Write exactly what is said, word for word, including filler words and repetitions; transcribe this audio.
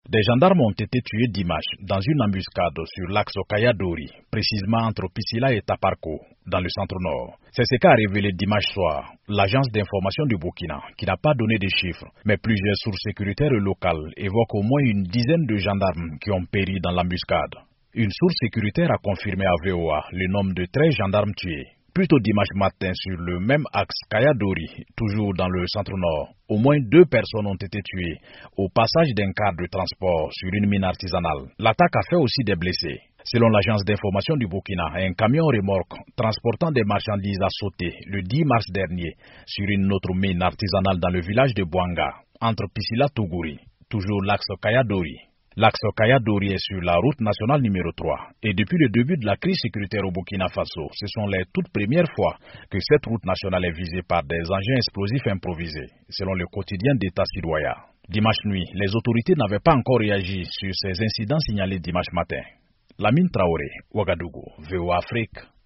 Des gendarmes ont été tués dimanche dans une embuscade sur l'axe Kaya-Dori, précisément entre Pisila et Taparko, dans le centre-nord. C'est ce qu'a révélé dimanche soir l'agence d'information du Burkina, qui n'a pas donné de chiffres, mais plusieurs sources sécuritaires locales évoquent au moins une dizaine de gendarmes qui ont péri dans l'embuscade. Une source sécuritaire a confirmé à V O A le nombre de treize gendarmes tués. Plus tôt dimanche matin, sur le même axe Kaya-Dori, toujours dans le centre-nord, au moins deux personnes ont été tuées au passage d'un car de transport sur une mine artisanale. L'attaque a fait aussi des blessés. Selon l'agence d'information du Burkina, un camion remorque transportant des marchandises a sauté le dix mars dernier sur une autre mine artisanale dans le village de Bouanga, entre Pisila-Tougouri, toujours l'axe Kaya-Dori. L'axe Kaya-Dori est sur la route nationale numéro trois et depuis le début de la crise sécuritaire au Burkina Faso, ce sont les toutes premières fois que cette route nationale est visée par des engins explosifs improvisés, selon le quotidien d'État Sidoya. Dimanche nuit, les autorités n'avaient pas encore réagi sur ces incidents signalés dimanche matin. Lamine Traoré, Ouagadougou, V O A Afrique.